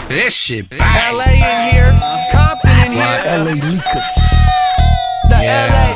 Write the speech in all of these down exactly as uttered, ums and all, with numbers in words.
This shit bang. L A in here, Compton in here. L A Leakers. The Yeah. L A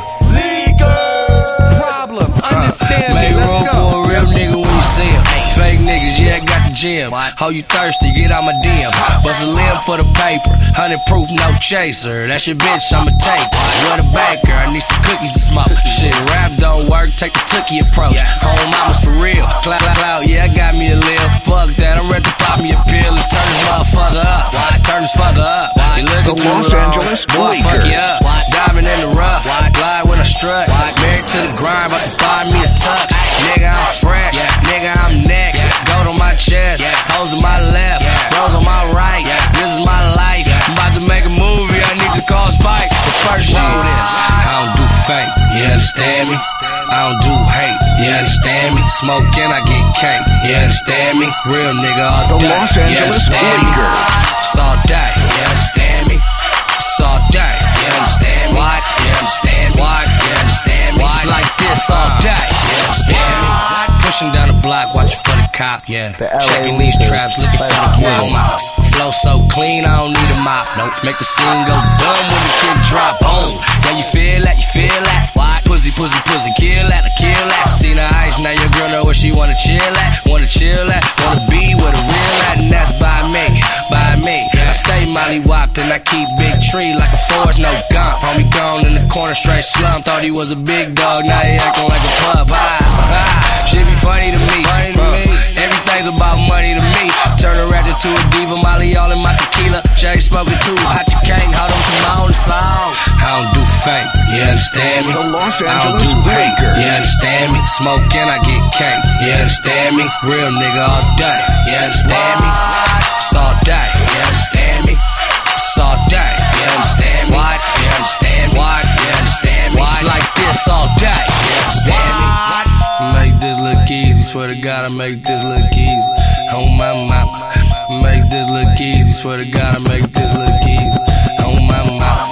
Leakers. Problem, understand Make me, room let's go. for a real nigga when you see him. Fake niggas, yeah, got the gym. How you thirsty, get out my D M. Bust a limb for the paper. Hundred proof, no chaser. That's your bitch, I'ma take. What a baker, I need some cookies to smoke. Shit, rap don't work, take the tookie approach. Home mamas for real. Cloud, cloud, cloud, yeah, I got me a live. Fuck that, I'm ready to pop me a pill and turn this motherfucker up. Turn this fucker up. You looking The too Los long. Angeles Boy, fuck you Lakers. up. Diamond in the rough. Glide when I strut. Married to the grind, about to buy me a tuck. Nigga, I'm fresh. Nigga, I'm next. Gold on my chest. Hoes on my left. Rose on my right. This is my life. I'm about to make a movie. I need to call Spike. But first, know this. I don't do fake. You understand me? I don't do hate. You understand me? Smoking, I get cake. You understand me? Real nigga all The day. Los You Angeles understand me? Lakers. It's all day. You understand me? It's all day. You understand me? What? You understand me? What? You understand me? It's like this all day. You understand me? Pushing down the block, watching for the cop. Yeah. The L A Checking these Lakers. traps, looking for Classic the Kid. mouse. Flow so clean, I don't need a mop. Nope. Make the scene go dumb when the kid drop. Boom. Yeah, you feel that? You feel that? What? Pussy, pussy, pussy. Kill that, kill that. Seen the ice, now your girl know where she wanna chill at. Wanna chill at. Wanna be with a real at, and that's by me. By me. I stay molly whopped and I keep big tree like a forest, no gump. Homie gone in the corner, straight slump. Thought he was a big dog, now he acting like a pup. Ah, ah. Shit be funny to me. Funny to me. Everything's about money to me. Turn a ratchet to a diva, Molly all in my tequila. Jay smoking too hot, you can't hold them from my own song. I don't do fake, you understand me? The Los I don't Angeles do hate, Lakers. you understand me? Smoking, I get cake, you understand me? Real nigga all day, you understand me? It's all day, you understand me? It's all day, you understand me? What? You understand me? What? You understand me? It's like this all day, you understand me? Make this look easy, swear to God I make this look easy. On my mama, make this look easy, swear to God I make this look easy. On my mama,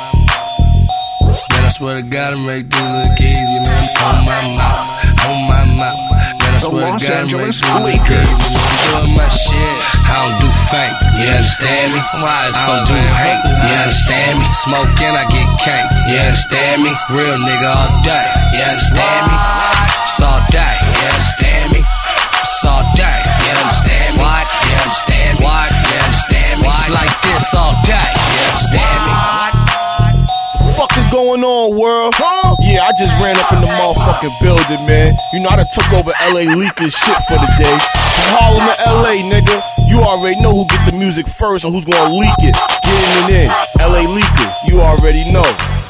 man I swear to God I make this look easy, man. On my mama, on my mama, man I The swear Los to God I make Angeles this look Lakers. easy. I'm doing my shit, I don't do fake, you understand me? I don't do hate, you understand me? Smoking, I get cake, you understand me? Real nigga all day, you understand me? It's all day, you understand me? It's all day, you understand me? What? You understand me? What? You understand me? It's like this all day, you understand me? Fuck is going on, world? Huh? Yeah, I just ran up in the motherfucking building, man. You know, I done took over L A Leakers shit for the day. From Harlem to L A, nigga. You already know who get the music first and who's gonna leak it. Getting it in. L A Leakers, you already know.